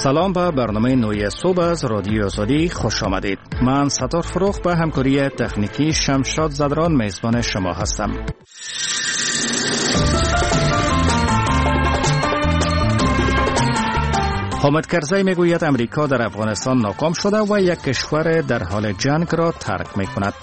سلام به برنامه نوی صبح از رادیو آزادی خوش آمدید. من ستار فروخ به همکاری تکنیکی شمشاد زدران میزبان شما هستم. حامد کرزی میگوید امریکا در افغانستان ناکام شده و یک کشور در حال جنگ را ترک میکند.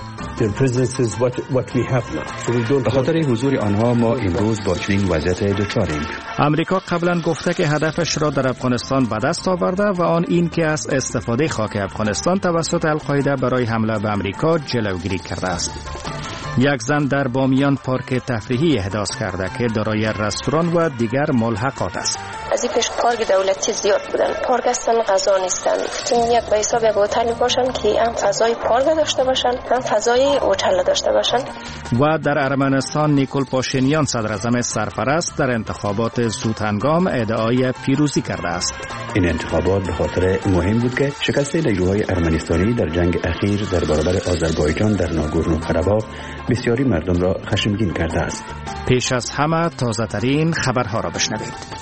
به خاطر حضور آنها ما امروز با چنین وضعیت دچاریم. امریکا قبلا گفته که هدفش را در افغانستان به دست آورده و آن این که از استفاده خاک افغانستان توسط القاعده برای حمله به امریکا جلوگیری کرده است. یک زن در بامیان پارک تفریحی احداث کرده که دارای رستوران و دیگر ملحقات است. از این پیش پارک دولتی زیاد بودن، پارک هستن غذا نیستن. این یک به حساب یک هتل باشن که هم فضای پارک داشته باشن هم فضای هتل داشته باشن. و در ارمنستان نیکول پاشینیان صدراعظم سرپرست در انتخابات زودهنگام ادعای پیروزی کرده است. این انتخابات به خاطر مهم بود که شکست نیروهای ارمنستانی در جنگ اخیر در برابر آذربایجان در ناگورنو قره‌باغ بسیاری مردم را خشمگین کرده است. پیش از همه تازه ترین خبرها را بشنوید.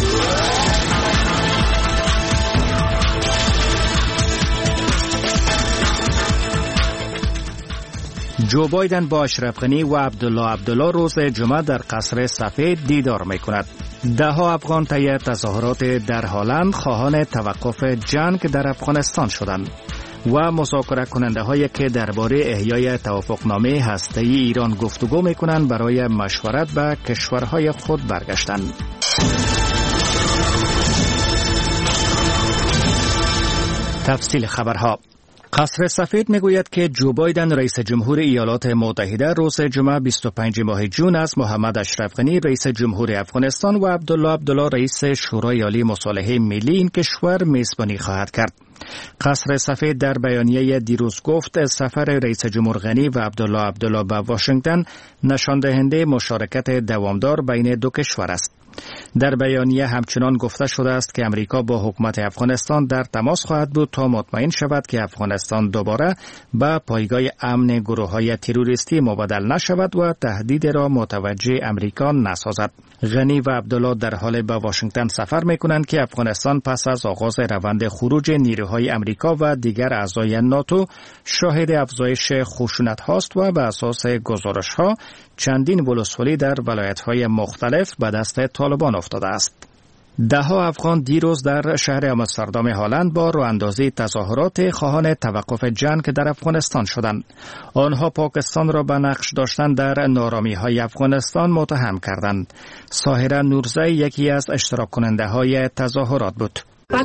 جو بایدن با اشرف غنی و عبدالله روز جمعه در قصر سفید دیدار میکند. دهها افغان طی تظاهرات در هالند خواهان توقف جنگ در افغانستان شدند و مذاکره کننده هایی که درباره احیای توافقنامه هسته‌ای ایران گفتگو میکنند برای مشورت به کشورهای خود برگشتند. تفصیل خبرها. قصر سفید میگوید که جو بایدن رئیس جمهور ایالات متحده روز جمعه 25 ماه جون از محمد اشرف غنی رئیس جمهور افغانستان و عبدالله رئیس شورای عالی مصالحه ملی این کشور میزبانی خواهد کرد. قصر سفید در بیانیه دیروز گفت سفر رئیس جمهور غنی و عبدالله به واشنگتن نشان دهنده مشارکت دوامدار بین دو کشور است. در بیانیه همچنان گفته شده است که امریکا با حکومت افغانستان در تماس خواهد بود تا مطمئن شود که افغانستان دوباره به پایگاه امن گروه‌های تروریستی مبدل نشود و تهدید را متوجه امریکا نسازد. غنی و عبدالله در حال به واشنگتن سفر می‌کنند که افغانستان پس از آغاز روند خروج نیروهای امریکا و دیگر اعضای ناتو شاهد افزایش خشونت هاست و به اساس گزارش‌ها چندین ولسوالی در ولایت‌های مختلف به دست طالبان افتاده است. دهها افغان دیروز در شهر آمستردام هالند با راه‌اندازی تظاهرات خواهان توقف جنگ در افغانستان شدند. آنها پاکستان را به نقش داشتن در نارامی‌های افغانستان متهم کردند. ساحره نورزی یکی از اشتراک کننده‌های تظاهرات بود.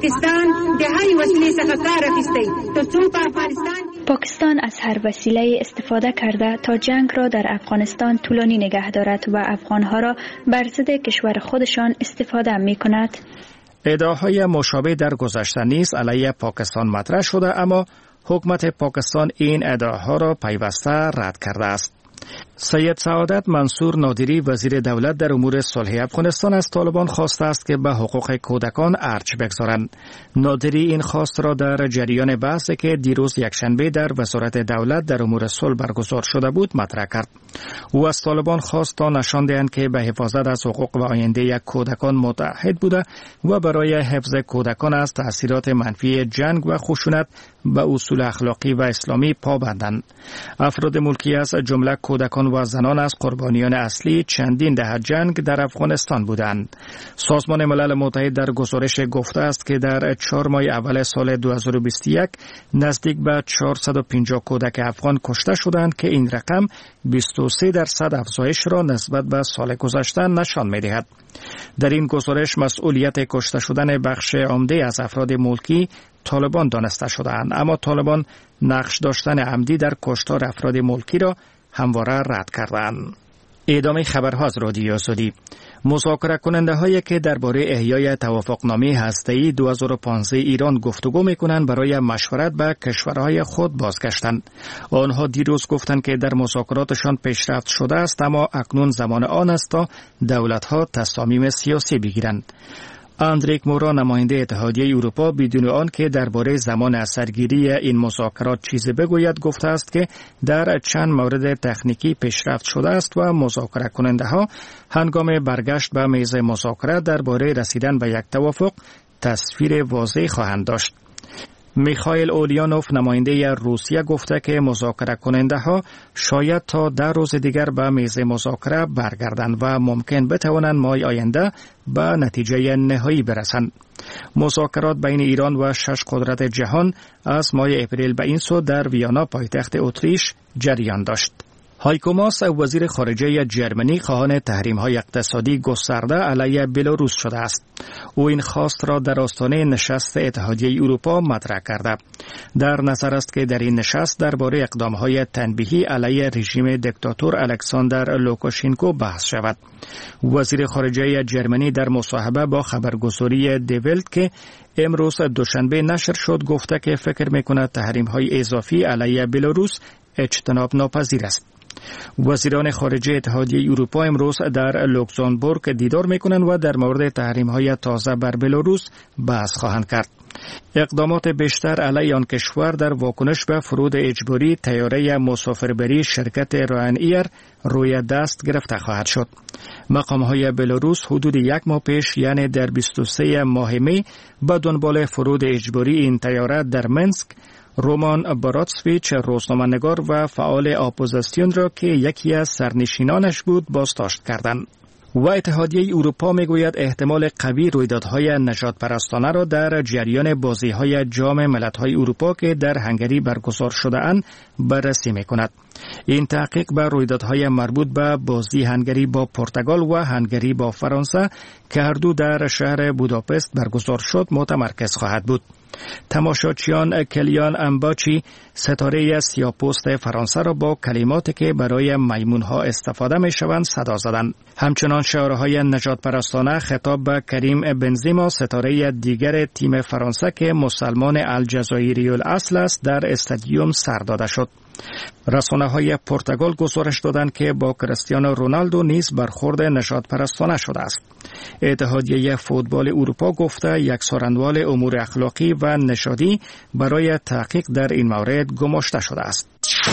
پاکستان از هر وسیله استفاده کرده تا جنگ را در افغانستان طولانی نگه دارد و افغانها را بر ضد کشور خودشان استفاده می کند. ادعاهای مشابه در گذشته نیز علیه پاکستان مطرح شده، اما حکومت پاکستان این ادعاها را پیوسته رد کرده است. سید سعادت منصور نادری وزیر دولت در امور صلح افغانستان از طالبان خواسته است که به حقوق کودکان ارج بگذارند. نادری این خواست را در جریان بحثی که دیروز یکشنبه در وزارت دولت در امور صلح برگزار شده بود مطرح کرد. او از طالبان خواست تا نشان دهند که به حفاظت از حقوق و آینده یک کودکان متعهد بوده و برای حفظ کودکان از تأثیرات منفی جنگ و خشونت به اصول اخلاقی و اسلامی پابندند. افراد ملکی از جمله کودکان و زنان از قربانیان اصلی چندین دهه جنگ در افغانستان بودند. سازمان ملل متحد در گزارش گفته است که در 4 ماه اول سال 2021 نزدیک به 450 کودک افغان کشته شدند که این رقم 23% افزایش را نسبت به سال گذشته نشان می‌دهد. در این گزارش مسئولیت کشته شدن بخش عمده از افراد ملکی طالبان دانسته شدند، اما طالبان نقش داشتن عمدی در کشتار افراد ملکی را همواره رد کردند. ادامه خبرها از رادیو آزادی. مذاکره کننده هایی که درباره احیای توافقنامه هسته‌ای 2015 ایران گفتگو میکنند برای مشورت به کشورهای خود بازگشتند. آنها دیروز گفتند که در مذاکراتشان پیشرفت شده است، اما اکنون زمان آن است تا دولت‌ها تصامیم سیاسی بگیرند. اندریک مورا نماینده اتحادیه اروپا بدون آن که درباره زمان اثرگیری این مذاکرات چیزی بگوید گفته است که در چند مورد تکنیکی پیشرفت شده است و مذاکره کننده ها هنگام برگشت به میز مذاکره درباره رسیدن به یک توافق تصویر واضح خواهند داشت. میخائیل اولیانوف نماینده روسیه گفته که مذاکره کننده ها شاید تا 10 روز دیگر به میز مذاکره برگردند و ممکن بتوانند ماه آینده به نتیجه نهایی برسند. مذاکرات بین ایران و 6 قدرت جهان از ماه اپریل به این سو در ویانا پایتخت اتریش جریان داشت. هایکو ماس وزیر خارجه جرمنی خواهان تحریم‌های اقتصادی گسترده علیه بلاروس شده است. او این خواست را در آستانه نشست اتحادیه اروپا مطرح کرده. در نظر است که در این نشست درباره اقدام‌های تنبیهی علیه رژیم دیکتاتور الکساندر لوکاشنکو بحث شود. وزیر خارجه جرمنی در مصاحبه با خبرگزاری دیولت که امروز دوشنبه نشر شد گفته که فکر می‌کند تحریم‌های اضافی علیه بلاروس اجتناب ناپذیر است. وزیران خارجه اتحادیه اروپا امروز در لوکزامبورگ دیدار میکنند و در مورد تحریم‌های تازه بر بلاروس بحث خواهند کرد. اقدامات بیشتر علیه آن کشور در واکنش به فرود اجباری طیاره مسافربری شرکت راین روی دست گرفته خواهد شد. مقام‌های بلاروس حدود 1 ماه پیش یعنی در 23 ماه می به دنبال فرود اجباری این طیاره در منسک رومان براتسویچ روزنامه‌نگار و فعال اپوزیسیون را که یکی از سرنشینانش بود بازداشت کردند. و اتحادیه اروپا میگوید احتمال قوی رویدادهای نژاد پرستانه را در جریان بازی‌های جام ملت‌های اروپا که در هنگری برگزار شده‌اند بررسی می‌کند. این تحقیق بر رویدادهای مربوط به بازی هنگری با پرتغال و هنگری با فرانسه که هر دو در شهر بوداپست برگزار شد متمرکز خواهد بود. تماشاچیان کلیان امباچی ستاره سیاه‌پوست فرانسه را با کلماتی که برای میمونها استفاده می‌شوند صدا زدند. همچنان شعارهای نژاد پرستانه خطاب به کریم بنزیما ستاره دیگر تیم فرانسه که مسلمان الجزایری الاصل است در استادیوم سر داده شد. رسانه‌های پرتغال گزارش دادند که با کریستیانو رونالدو نیز برخورد نژاد پرستانه شده است. اتحادیه فوتبال اروپا گفته یک سارنوال امور اخلاقی و نژادی برای تحقیق در این مورد گماشته شده است.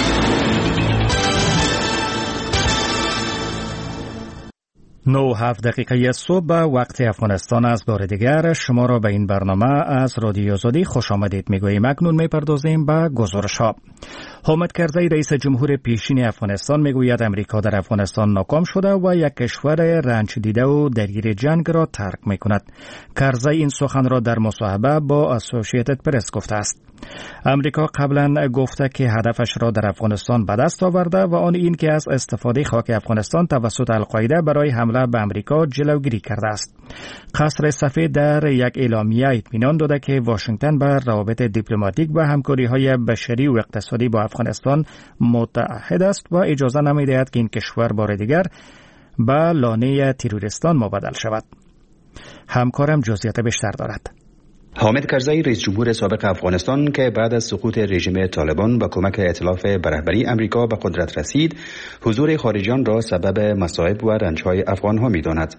9:07 صبح به وقت افغانستان از بار دیگر شما را به این برنامه از رادیو آزادی خوش آمدید میگوییم. اکنون میپردازیم به گزارش‌ها. حامد کرزی رئیس جمهور پیشین افغانستان میگوید امریکا در افغانستان ناکام شده و یک کشور رنج دیده و درگیر جنگ را ترک میکند. کرزی این سخن را در مصاحبه با اسوسییتد پرس گفته است. امریکا قبلا گفته که هدفش را در افغانستان به دست آورده و آن این که از استفاده خاک افغانستان توسط القاعده برای حمله به امریکا جلوگیری کرده است. قصر سفید در یک اعلامیه اطمینان داده که واشنگتن بر روابط دیپلماتیک و همکاری‌های بشری و اقتصادی با افغانستان متعهد است و اجازه نمی‌دهد که این کشور بار دیگر به لانه تروریستان مبدل شود. همکارم جزئیات بیشتر دارد. حامد کرزی رئیس جمهور سابق افغانستان که بعد از سقوط رژیم طالبان با کمک ائتلاف به رهبری امریکا به قدرت رسید، حضور خارجیان را سبب مصائب و رنج‌های افغان‌ها می‌داند.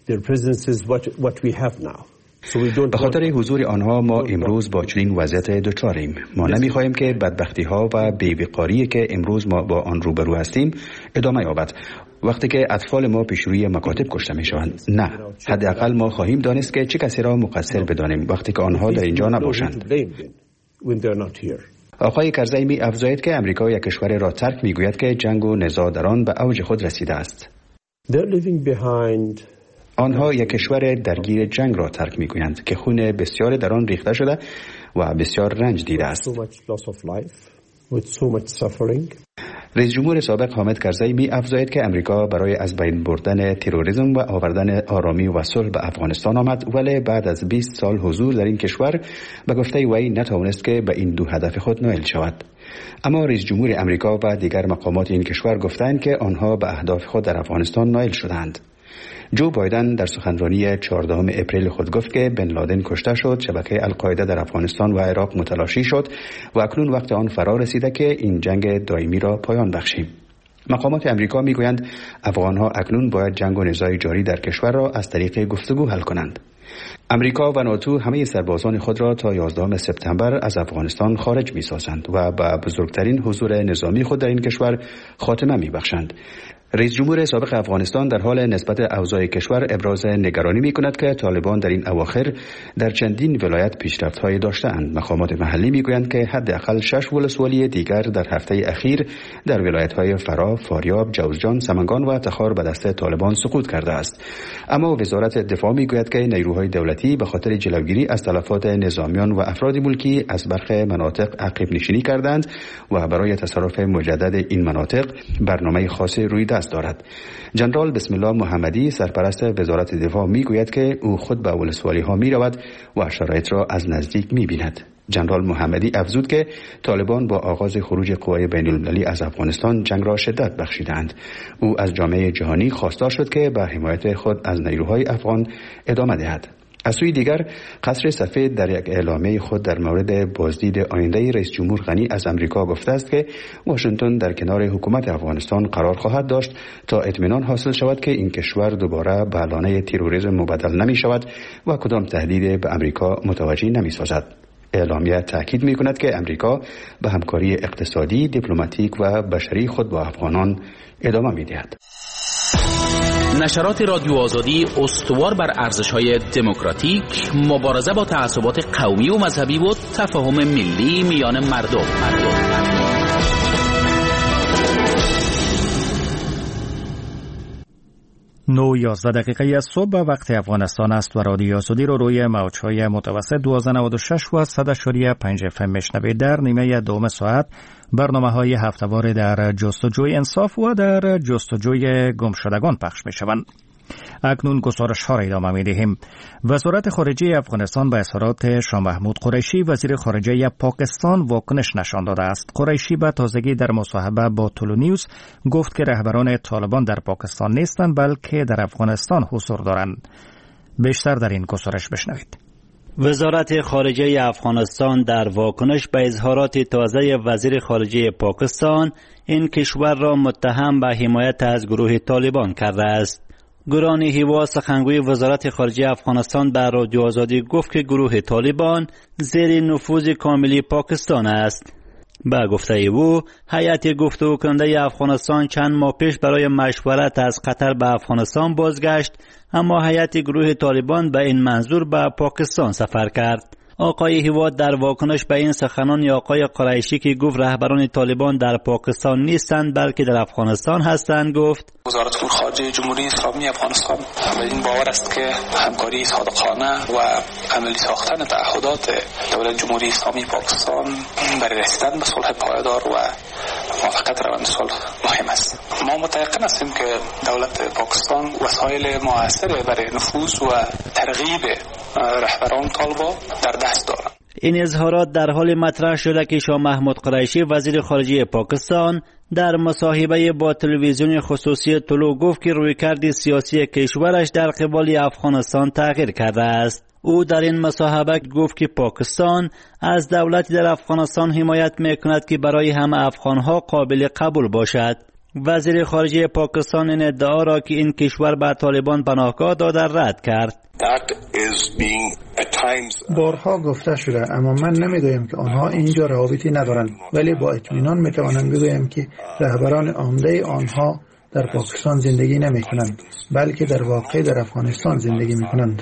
به خاطر حضور آنها ما امروز با چنین وضعیت دچاریم. ما نمی‌خواهیم که بدبختی‌ها و بی‌وقاری که امروز ما با آن روبرو هستیم ادامه یابد. وقتی که اطفال ما پیش روی مکاتب کشته می‌شوند، نه، حداقل ما خواهیم دانست که چه کسی را مقصر بدانیم وقتی که آنها در اینجا نباشند. آقای کرزی می افزاید که امریکا یک کشور را ترک می‌گوید که جنگ و نزاع در آن به اوج خود رسیده است. آنها یک کشور درگیر جنگ را ترک می‌گویند که خون بسیار در آن ریخته شده و بسیار رنج دیده است. رئیس جمهور سابق حامد کرزی می افزاید که امریکا برای از بین بردن تروریسم و آوردن آرامی و صلح به افغانستان آمد، ولی بعد از 20 سال حضور در این کشور به گفته وی نتوانست که به این دو هدف خود نائل شود. اما رئیس جمهور امریکا و دیگر مقامات این کشور گفتند که آنها به اهداف خود در افغانستان نائل شدند. جو بایدن در سخنرانی 14 اپریل خود گفت که بن لادن کشته شد، شبکه القاعده در افغانستان و عراق متلاشی شد و اکنون وقت آن فرا رسیده که این جنگ دائمی را پایان بخشیم. مقامات امریکا میگویند افغانها اکنون باید جنگ و نزاع جاری در کشور را از طریق گفتگو حل کنند. امریکا و ناتو همه سربازان خود را تا 11 سپتامبر از افغانستان خارج می‌سازند و با بزرگترین حضور نظامی خود در این کشور خاتمه می‌بخشند. رئیس جمهور سابق افغانستان در حال نسبت اوضاع کشور ابراز نگرانی می‌کند که طالبان در این اواخر در چندین ولایت پیشرفت‌هایی داشته‌اند. مقامات محلی می‌گویند که حداقل 6 ولسوالی دیگر در هفته اخیر در ولایت‌های فرا، فاریاب، جوزجان، سمنگان و تخار به دست طالبان سقوط کرده است. اما وزارت دفاع می‌گوید که نیروهای دولتی به خاطر جلوگیری از تلفات نظامیان و افراد ملکی از برخی مناطق عقب نشینی کردند و برای تصرف مجدد این مناطق برنامه خاصی روی دست دارد. جنرال بسم الله محمدی سرپرست وزارت دفاع میگوید که او خود به ولسوالی ها می رود و شرایط را از نزدیک می بیند. جنرال محمدی افزود که طالبان با آغاز خروج قوای بین المللی از افغانستان جنگ را شدت بخشیدند. او از جامعه جهانی خواستار شد که به حمایت خود از نیروهای افغان ادامه دهد. از سوی دیگر قصر سفید در یک اعلامیه خود در مورد بازدید آینده رئیس جمهور غنی از امریکا گفته است که واشنگتن در کنار حکومت افغانستان قرار خواهد داشت تا اطمینان حاصل شود که این کشور دوباره به لانه تروریسم مبدل نمی شود و کدام تهدید به امریکا متوجه نمی سازد. اعلامیه تاکید می کند که امریکا به همکاری اقتصادی، دیپلماتیک و بشری خود با افغانان ادامه می دهد. نشرات رادیو آزادی استوار بر ارزش‌های دموکراتیک، مبارزه با تعصبات قومی و مذهبی و تفاهم ملی میان مردم. 9:11 دقیقه از صبح وقت افغانستان است و رادیو آزادی رو روی موج‌های متوسط 1296 و 100.5 FM میشنوید. در نیمه دوم ساعت برنامه‌های هفته‌وار در جستجوی انصاف و در جستجوی گمشدگان پخش می‌شوند. اکنون گزارش‌ها را ادامه می‌دهیم. وزارت خارجه افغانستان به اظهارات شاه محمود قریشی وزیر خارجه پاکستان واکنش نشان داده است. قریشی به تازگی در مصاحبه با تولو نیوز گفت که رهبران طالبان در پاکستان نیستند بلکه در افغانستان حضور دارند. بیشتر در این گزارش بشنوید. وزارت خارجه افغانستان در واکنش به اظهارات تازه وزیر خارجه پاکستان این کشور را متهم به حمایت از گروه طالبان کرده است. گرانی هیوا سخنگوی وزارت خارجه افغانستان در رادیو آزادی گفت که گروه طالبان زیر نفوذ کاملی پاکستان است. با گفته او هیئت گفتگو کننده افغانستان چند ماه پیش برای مشورت از قطر به افغانستان بازگشت، اما هیئت گروه طالبان به این منظور به پاکستان سفر کرد. آقای هیوا در واکنش به این سخنان آقای قریشی که گفت رهبران طالبان در پاکستان نیستند بلکه در افغانستان هستند گفت: وزارت امور خارجه جمهوری اسلامی افغانستان به این باور است که همکاری صادقانه و عملی ساختن تعهدات دولت جمهوری اسلامی پاکستان برای رسیدن به صلح پایدار و موافقت روند صلح مهم است. ما متيقن هستیم که دولت پاکستان وسایل موثر برای نفوذ و ترغیب رهبران طالبان در دست دارند. این اظهارات در حال مطرح شده که شاه محمود قریشی وزیر خارجه پاکستان در مصاحبه با تلویزیون خصوصی طلوع گفت که رویکرد سیاسی کشورش در قبال افغانستان تغییر کرده است. او در این مصاحبه گفت که پاکستان از دولتی در افغانستان حمایت میکند که برای همه افغانها قابل قبول باشد. وزیر خارجه پاکستان این ادعا را که این کشور به طالبان پناهگاه داده رد کرد. بارها گفته شده، اما من نمیگویم که آنها اینجا روابطی ندارند، ولی با اطمینان میتوانم بگویم که رهبران عمده آنها در پاکستان زندگی نمی کنند بلکه در واقع در افغانستان زندگی می کنند.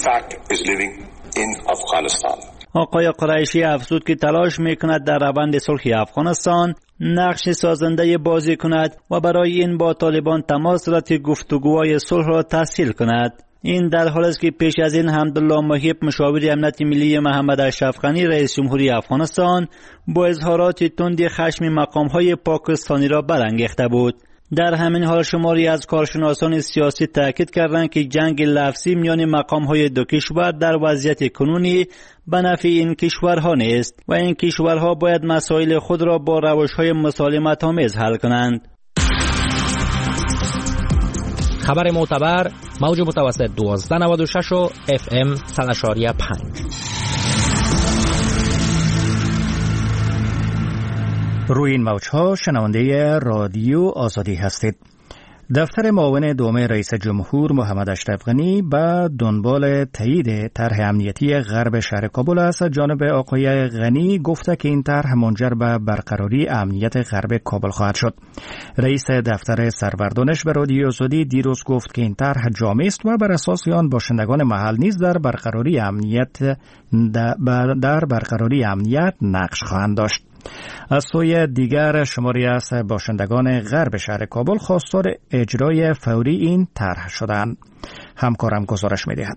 آقای قریشی افزود که تلاش می کند در روند صلح افغانستان نقش سازنده بازی کند و برای این با طالبان تماس دارد گفتگوهای صلح را تسهیل کند. این در حالی است که پیش از این حمدالله محب مشاور امنیت ملی محمد اشرف غنی رئیس جمهوری افغانستان با اظهارات تند خشم مقام‌های پاکستانی را برانگیخته بود. در همین حال شماری از کارشناسان سیاسی تاکید کردند که جنگ لفظی میان مقام‌های دو کشور در وضعیت کنونی به نفع این کشورها نیست و این کشورها باید مسائل خود را با روش‌های مسالمت‌آمیز حل کنند. خبر معتبر موج متوسط 1296 و FM 100.5. روی این موج‌ها شنونده رادیو آزادی هستید. دفتر معاون دوم رئیس جمهور محمد اشرف غنی به دنبال تایید طرح امنیتی غرب شهر کابل است. جانب آقای غنی گفته که این طرح منجر به برقراری امنیت غرب کابل خواهد شد. رئیس دفتر سروردانش به رادیو آزادی دیروز گفت که این طرح جامع است و بر اساس آن باشندگان محل نیز در برقراری امنیت نقش خواهند داشت. از سوی دیگر شماری از باشندگان غرب شهر کابل خواستار اجرای فوری این طرح شدند. همکارم گزارش می‌دهد.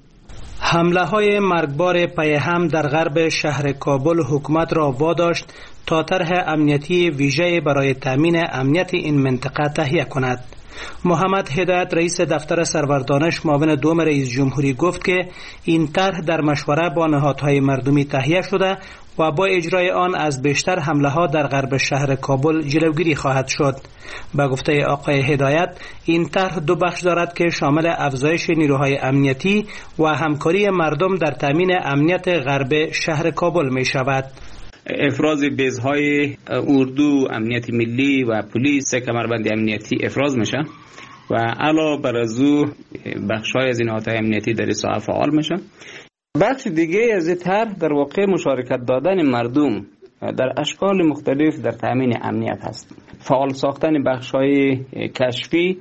حمله های مرگبار پیهم در غرب شهر کابل حکومت را واداشت تا طرح امنیتی ویژه برای تامین امنیت این منطقه تهیه کند. محمد هدایت رئیس دفتر سروردانش معاون دوم رئیس جمهوری گفت که این طرح در مشوره با نهادهای مردمی تهیه شده و با اجرای آن از بیشتر حمله ها در غرب شهر کابل جلوگیری خواهد شد. به گفته آقای هدایت این طرح دو بخش دارد که شامل افزایش نیروهای امنیتی و همکاری مردم در تامین امنیت غرب شهر کابل می شود. افراز بیزهای اردو، امنیت ملی و پلیس کمربند امنیتی افراز میشه و علاوه بر از او بخش‌های از این نهادهای امنیتی در این ساحه فعال میشه. بخش دیگه از این طرح در واقع مشارکت دادن مردم در اشکال مختلف در تامین امنیت هست. فعال ساختن بخش‌های کشفی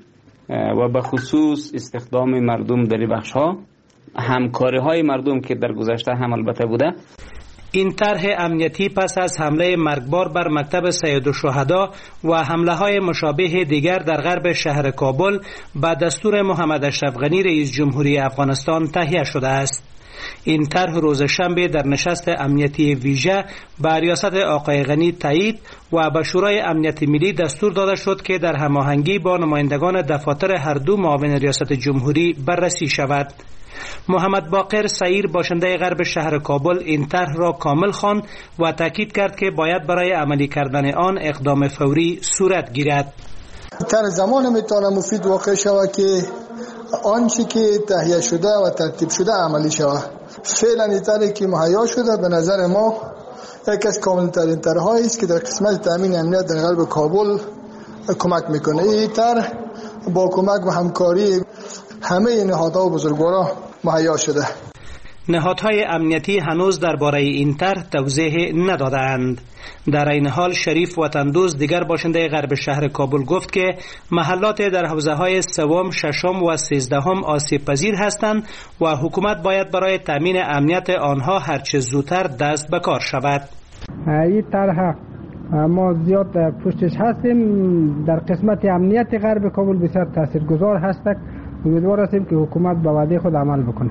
و به خصوص استخدام مردم در این بخش‌ها، همکاری‌های مردم که در گذشته هم البته بوده. این طرح امنیتی پس از حمله مرگبار بر مکتب سید الشهدا و حمله های مشابه دیگر در غرب شهر کابل به دستور محمد اشرف غنی رئیس جمهوری افغانستان تهیه شده است. این طرح روز شنبه در نشست امنیتی ویژه به ریاست آقای غنی تایید و به شورای امنیت ملی دستور داده شد که در هماهنگی با نمایندگان دفاتر هر دو معاون ریاست جمهوری بررسی شود. محمد باقر سعیر باشنده غرب شهر کابل این طرح را کامل خواند و تاکید کرد که باید برای عملی کردن آن اقدام فوری صورت گیرد. در زمان میتونه مفید واقع شود که آنچه که تهیه شده و ترتیب شده عملی شود. فعلا این طرحی که مهیا شده به نظر ما یکی از کامل‌ترین طرح‌هایی است که در قسمت تامین امنیت در غرب کابل کمک میکنه. این طرح با کمک و همکاری همه نهادها و بزرگواران مهیا شده. نهادهای امنیتی هنوز درباره این طرح توضیح ندادند. در این حال شریف وطندوز دیگر باشنده غرب شهر کابل گفت که محلات در حوزه‌های سوم، ششم و سیزدهم آسیب پذیر هستند و حکومت باید برای تامین امنیت آنها هرچه زودتر دست به کار شود. این طرح ما زیاد پشتش هستیم. در قسمت امنیت غرب کابل بسیار تاثیرگذار هست. امیدوار هستیم که حکومت به وعده خود عمل بکنه.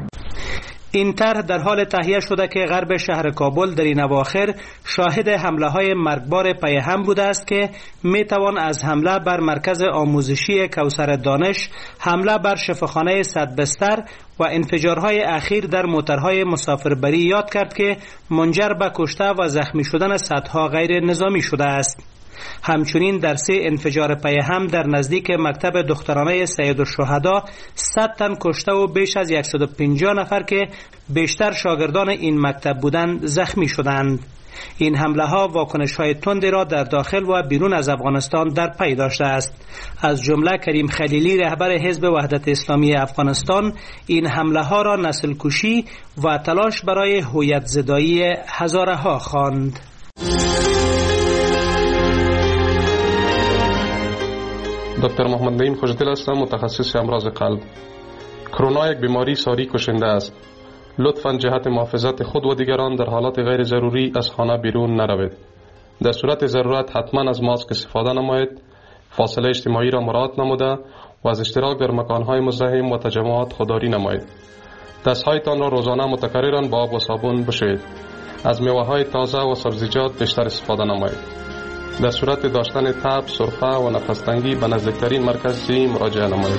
این طرح در حال تهیه شده که غرب شهر کابل در این اواخر شاهد حمله های مرگبار پیهم بوده است که می توان از حمله بر مرکز آموزشی کوثر دانش، حمله بر شفاخانه صد بستر و انفجارهای اخیر در موترهای مسافربری یاد کرد که منجر به کشته و زخمی شدن صدها غیر نظامی شده است. همچنین در 3 انفجار پیهم در نزدیک مکتب دخترانه سید الشهدا 100 تن کشته و بیش از 150 نفر که بیشتر شاگردان این مکتب بودند زخمی شدند. این حمله ها واکنش های تندی را در داخل و بیرون از افغانستان در پی داشته است. از جمله کریم خلیلی رهبر حزب وحدت اسلامی افغانستان این حمله ها را نسل کشی و تلاش برای هویت زدایی هزاره ها خواند. دکتر محمد نعیم خوشدل هستم، متخصص امراض قلب. کرونا یک بیماری ساری کشنده است. لطفاً جهت محافظت خود و دیگران در حالات غیر ضروری از خانه بیرون نروید. در صورت ضرورت حتما از ماسک استفاده نمایید، فاصله اجتماعی را مراعات نموده و از اشتراک در مکانهای مزدحم و تجمعات خودداری نمایید. دستهایتان را روزانه متکرراً با آب و صابون بشویید. از میوه‌های تازه و سبزیجات بیشتر استفاده نمایید. در صورت داشتن تب، سرفه و نفس‌تنگی به نزدیکترین مرکز مراجعه نمایید.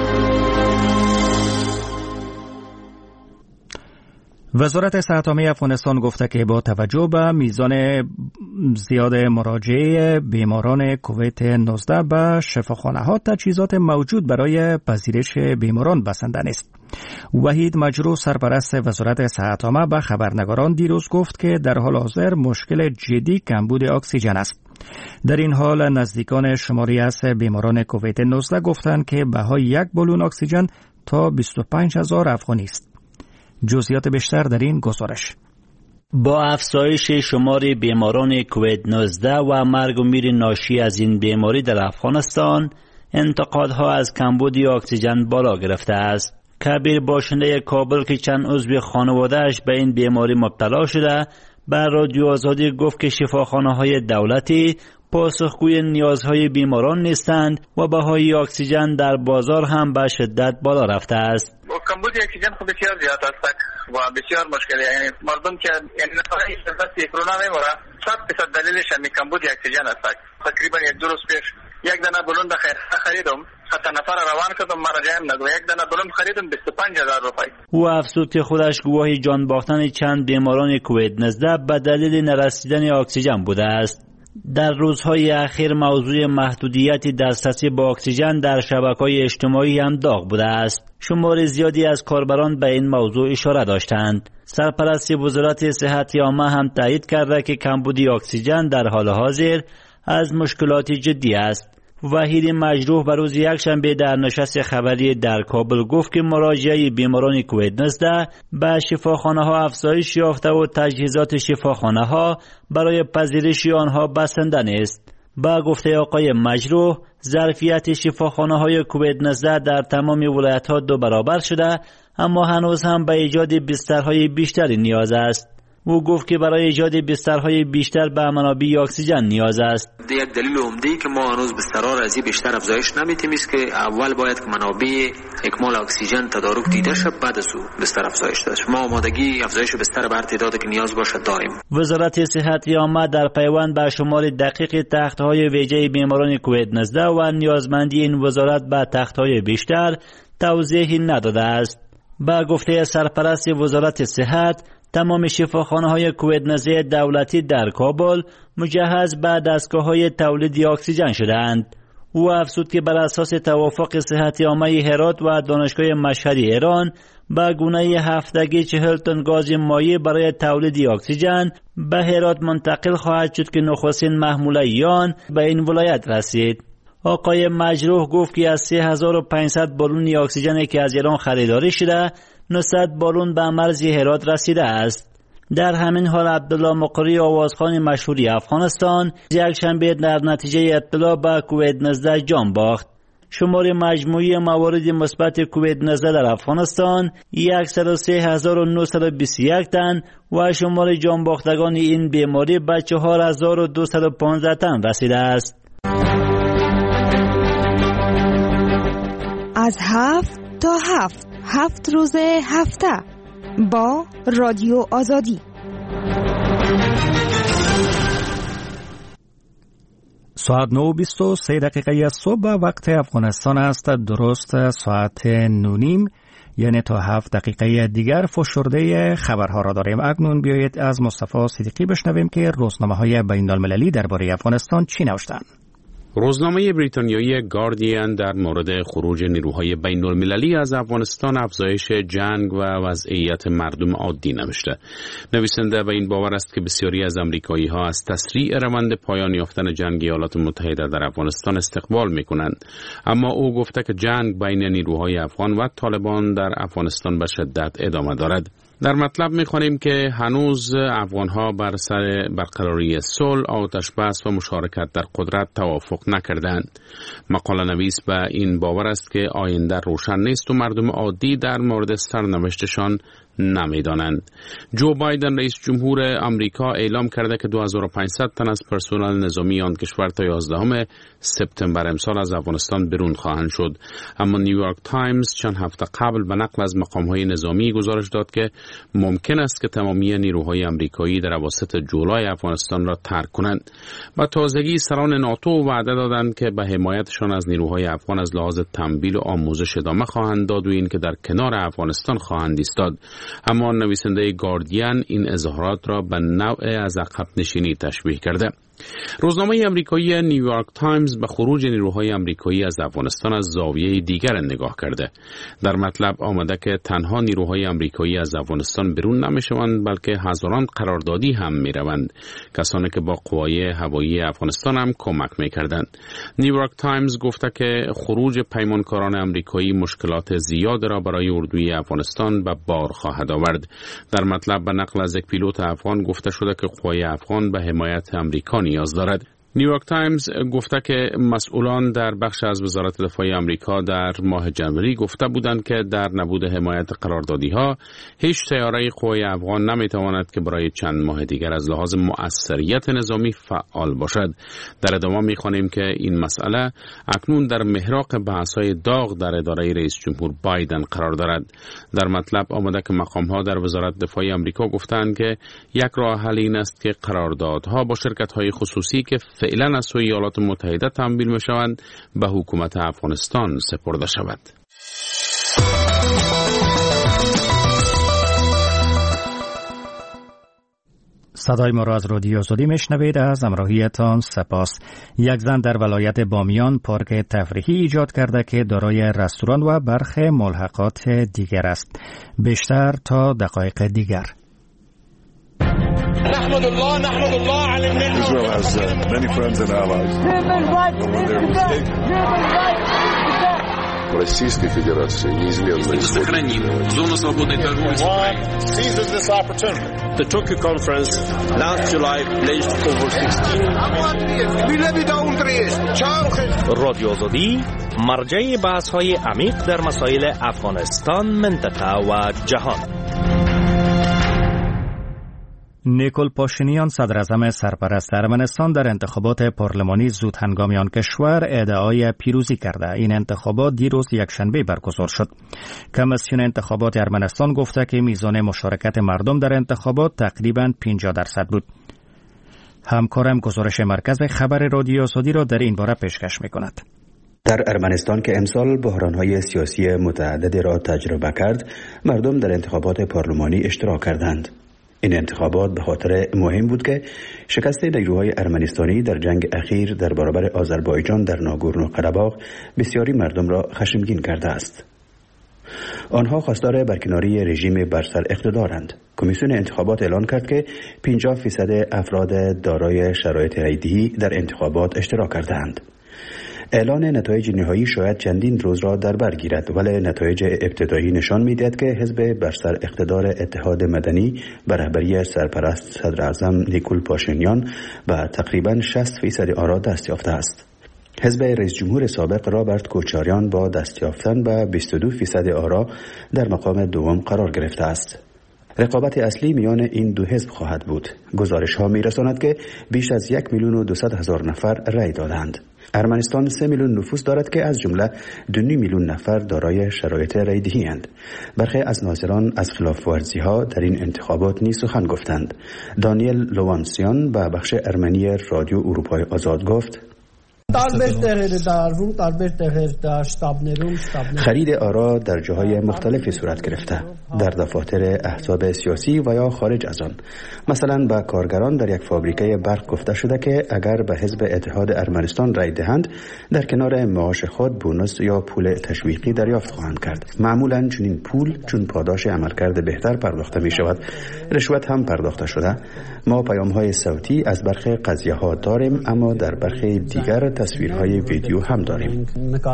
وزارت صحت عامه افغانستان گفته که با توجه به میزان زیاد مراجعه بیماران کووید 19 به شفاخانه‌ها تجهیزات موجود برای پذیرش بیماران بسنده نیست. وحید مجروح سرپرست وزارت صحت عامه به خبرنگاران دیروز گفت که در حال حاضر مشکل جدی کمبود اکسیژن است. در این حال نزدیکان شماری از بیماران کووید 19 گفتند که بهای یک بالون اکسیژن تا 25,000 افغانی است. جزئیات بیشتر در این گزارش. با افزایش شمار بیماران کووید 19 و مرگ و میر ناشی از این بیماری در افغانستان، انتقادها از کمبود اکسیژن بالا گرفته است. کبیر باشنده کابل که چند عضو خانواده‌اش به این بیماری مبتلا شده، بر رادیو آزادی گفت که شفاخانه‌های دولتی پاسخگوی نیازهای بیماران نیستند و بهای اکسیژن در بازار هم به شدت بالا رفته است. کمبود اکسیژن خود بسیار زیاد است و بسیار مشکلی، یعنی مردم که نفری از کرونا میموره 100% دلیلش همین کمبود اکسیژن است. تقریبا 2 روز پیش یک دانه بلون خریدم، حتی نفر روان کردم، مرا جایم نگو، یک دانه بلون خریدم 25,000 روپای. او افزود که خودش گواهی جان باختن چند بیماران کووید 19 به دلیل نرسیدن اکسیژن بوده است. در روزهای اخیر موضوع محدودیت دسترسی به اکسیژن در شبکه‌های اجتماعی هم داغ بوده است. شمار زیادی از کاربران به این موضوع اشاره داشتند. سرپرست وزارت صحت عامه هم تایید کرده که کمبود اکسیژن در حال حاضر از مشکلات جدی است. وحید مجروح به روز یکشنبه در نشست خبری در کابل گفت که مراجعه بیماران کووید 19 به شفاخانه‌ها افزایش یافته و تجهیزات شفاخانه‌ها برای پذیرش آنها بسنده نیست. با گفته آقای مجروح، ظرفیت شفاخانه‌های کووید 19 در تمام ولایت‌ها 2 برابر شده، اما هنوز هم به ایجاد بسترهای بیشتری نیاز است. او گفت که برای ایجاد بسترهای بیشتر به منابع اکسیژن نیاز است. یک دلیل عمده‌ای که ما هنوز بسترها را از این بیشتر افزایش نمیتیم است که اول باید که منابع اکمال اکسیژن تدارک دیده شد، بعد از او بستر افزایش داده شد. ما آمادگی افزایش بستر به هر تعدادی که نیاز باشد داریم. وزارت صحت عامه در پیوند به شمار دقیق تخت‌های ویژه بیماران کووید 19 و نیازمندی این وزارت به تخت‌های بیشتر توضیحی نداده است. با گفته سرپرست وزارت صحت، تمام شفاخانه‌های کووید 19 دولتی در کابل مجهز به دستگاه‌های تولید اکسیژن شدند. او افزود که بر اساس توافق صحت عامه هرات و دانشگاه مشهد ایران به گونه هفتگی 40 تن گاز مایع برای تولید اکسیژن به هرات منتقل خواهد شد که نخستین محموله آن به این ولایت رسید. آقای مجروح گفت که از 3500 بالون اکسیژنی که از ایران خریداری شده، 900 بالون به مرز هرات رسیده است. در همین حال عبدالله مقری آوازخوان مشهوری افغانستان یکشنبه در نتیجه ابتلا به کووید 19 جان باخت. شمار مجموعی موارد مثبت کووید 19 در افغانستان 103,921 تن و شمار جان باختگان این بیماری به 4,215 تن رسیده است. از 7 تا 7 روز هفته با رادیو آزادی. ساعت 9:23 صبح وقت افغانستان است، درست ساعت 9:30، یعنی تا 7 دقیقه دیگر فشرده خبرها را داریم. اکنون بیایید از مصطفی صدیقی بشنویم که روزنامه‌های بین‌المللی درباره افغانستان چی نوشتند. روزنامه بریتانیایی گاردین در مورد خروج نیروهای بین المللی از افغانستان، افزایش جنگ و وضعیت مردم عادی نوشته. نویسنده به این باور است که بسیاری از امریکایی ها از تسریع روند پایان یافتن جنگ ایالات متحده در افغانستان استقبال می کنند، اما او گفته که جنگ بین نیروهای افغان و طالبان در افغانستان به شدت ادامه دارد. در مطلب می‌خوانیم که هنوز افغان‌ها بر سر برقراری صلح، آتش بس و مشارکت در قدرت توافق نکردند. مقاله نویس به این باور است که آینده روشن نیست و مردم عادی در مورد سرنوشتشان نمیدانند. جو بایدن رئیس جمهور آمریکا اعلام کرده که 2500 تن از پرسنل نظامی آن کشور تا 11 سپتامبر امسال از افغانستان برون خواهند شد. اما نیویورک تایمز چند هفته قبل به نقل از مقام‌های نظامی گزارش داد که ممکن است که تمامی نیروهای آمریکایی در اواسط جولای افغانستان را ترک کنند. با تازگی سران ناتو وعده دادند که به حمایتشان از نیروهای افغان از لحاظ تمویل و آموزش ادامه خواهند داد و این که در کنار افغانستان خواهند ایستاد. اما نویسنده گاردین این اظهارات را به نوع از عقب نشینی تشبیه کرده. روزنامه آمریکایی نیویورک تایمز به خروج نیروهای آمریکایی از افغانستان از زاویه دیگر نگاه کرده. در مطلب آمده که تنها نیروهای آمریکایی از افغانستان بیرون نمیشوند، بلکه هزاران قراردادی هم میروند، کسانی که با قوای هوایی افغانستان هم کمک میکردند. نیویورک تایمز گفته که خروج پیمانکاران آمریکایی مشکلات زیاد را برای اردوی افغانستان به بار خواهد آورد. در مطلب به نقل از یک پیلوت افغان گفته شده که قوای افغان به حمایت آمریکا نیاز دارد. نیویورک تایمز گفته که مسئولان در بخش از وزارت دفاع آمریکا در ماه جنوری گفته بودند که در نبود حمایت قراردادی‌ها هیچ سیاره قوای افغان نمیتواند که برای چند ماه دیگر از لحاظ مؤثریت نظامی فعال باشد. در ادامه می‌خوانیم که این مسئله اکنون در محراق بحث‌های داغ در اداره رئیس جمهور بایدن قرار دارد. در مطلب آمده که مقام‌ها در وزارت دفاع آمریکا گفتند که یک راه حل این است که قراردادها با شرکت‌های خصوصی که فعلا از سوی ایالات متحده تمویل می‌شوند به حکومت افغانستان سپرده شود. صدای ما را از رادیو آزادی میشنوید. از همراهیتان سپاس. یک زن در ولایت بامیان پارک تفریحی ایجاد کرده که دارای رستوران و برخی ملحقات دیگر است. بیشتر تا دقایق دیگر. نحمد الله على النعمة. Israel has many friends and allies. Российской Федерации неизменно сохраним зону свободной торговли. Seizes this opportunity. The Tokyo conference last July pledged over 16. رادیو آزادی مرجع بحث‌های عمیق در مسائل افغانستان، منطقه و جهان. نیکول پاشینیان صدراعظم سرپرست ارمنستان در انتخابات پارلمانی زود هنگامی آن کشور ادعای پیروزی کرده. این انتخابات دیروز یکشنبه برگزار شد. کمیسیون انتخابات ارمنستان گفته که میزان مشارکت مردم در انتخابات تقریباً 50% بود. همکارم گزارش مرکز خبر رادیو آزادی را در این باره پیشکش می‌کند. در ارمنستان که امسال بحران‌های سیاسی متعددی را تجربه کرد، مردم در انتخابات پارلمانی اشتراک کردند. این انتخابات به خاطر مهم بود که شکست نیروهای ارمنستانی در جنگ اخیر در برابر آذربایجان در ناگورنو قره‌باغ بسیاری مردم را خشمگین کرده است. آنها خواستار برکناری رژیم بر سر اقتدارند. کمیسیون انتخابات اعلان کرد که 50% افراد دارای شرایط رایدهی در انتخابات اشتراک کردند. اعلان نتایج نهایی شاید چندین روز را در بر گیرد، ولی نتایج ابتدایی نشان می‌دهد که حزب بر سر اقتدار اتحاد مدنی به رهبری سرپرست صدراعظم نیکول پاشینیان به تقریباً 60% آرا دست یافته است. حزب رئیس جمهور سابق رابرت کوچاریان با دست یافتن به 22% آرا در مقام دوم قرار گرفته است. رقابت اصلی میان این دو حزب خواهد بود. گزارش ها می‌رساند که بیش از 1,200,000 نفر رای دادند. ارمنستان 3 میلیون نفوس دارد که از جمله 2 میلیون نفر دارای شرایط رایدهی اند. برخی از ناظران از خلاف ورزی ها در این انتخابات نیز سخن گفتند. دانیل لوانسیان به بخش ارمنی رادیو اروپای آزاد گفت: خرید آرا در جاهای مختلفی صورت گرفته، در دفاتر احزاب سیاسی و یا خارج از آن. مثلا به کارگران در یک فابریکه برق گفته شده که اگر به حزب اتحاد ارمنستان رای دهند در کنار معاش خود بونوس یا پول تشویقی دریافت خواهند کرد. معمولا چنین پول چون پاداش عملکرد بهتر پرداخته می شود. رشوت هم پرداخته شده. ما پیام‌های صوتی از برخی قضیه‌ها داریم، اما در برخی دیگر تصویرهای ویدیو هم داریم.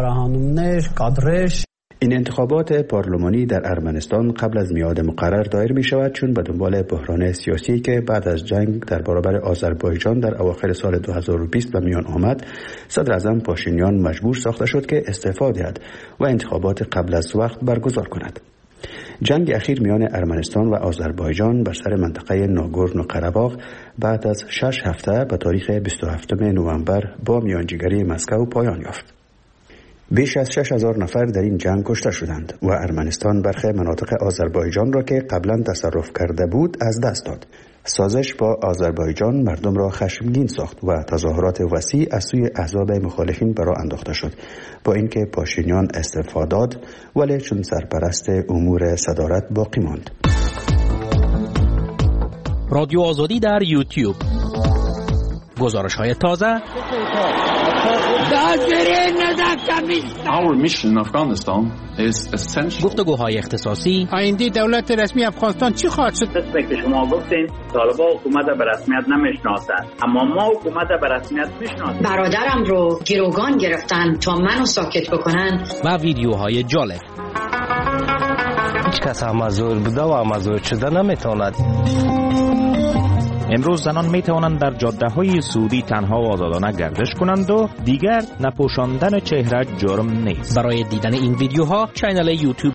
این انتخابات پارلمانی در ارمنستان قبل از میعاد مقرر دایر می شود، چون به دنبال بحران سیاسی که بعد از جنگ در برابر آذربایجان در اواخر سال 2020 به میان آمد، صدراعظم پاشینیان مجبور ساخته شد که استعفا دهد و انتخابات قبل از وقت برگزار کند. جنگ اخیر میان ارمنستان و آذربایجان بر سر منطقه ناگورنو قره‌باغ بعد از 6 هفته به تاریخ 27 نوامبر با میانجیگری مسکو پایان یافت. بیش از 6,000 نفر در این جنگ کشته شدند و ارمنستان برخی مناطق آذربایجان را که قبلا تصرف کرده بود از دست داد. سازش با آذربایجان مردم را خشمگین ساخت و تظاهرات وسیع از سوی احزاب مخالفین برآ انداخته شد. با اینکه پاشینیان استعفا داد، ولی چون سرپرست امور صدارت باقی ماند. رادیو آزادی در یوتیوب. گزارش‌های تازه، گفتگوهای اختصاصی، آینده دولت رسمی افغانستان چی خواهد شد؟ قسمی که شما گفتین طالبان حکومت به رسمیت نمیشناسند، اما ما حکومت به رسمیت میشناسیم. برادرم رو گروگان گرفتن تا منو ساکت بکنن و ویدیوهای جالب. هیچ کس مزور بوده و مزور شده نمیتواند. امروز زنان می توانند در جاده‌های سعودی تنها و آزادانه گردش کنند و دیگر نپوشاندن چهره جرم نیست. برای دیدن این ویدیوها کانال یوتیوب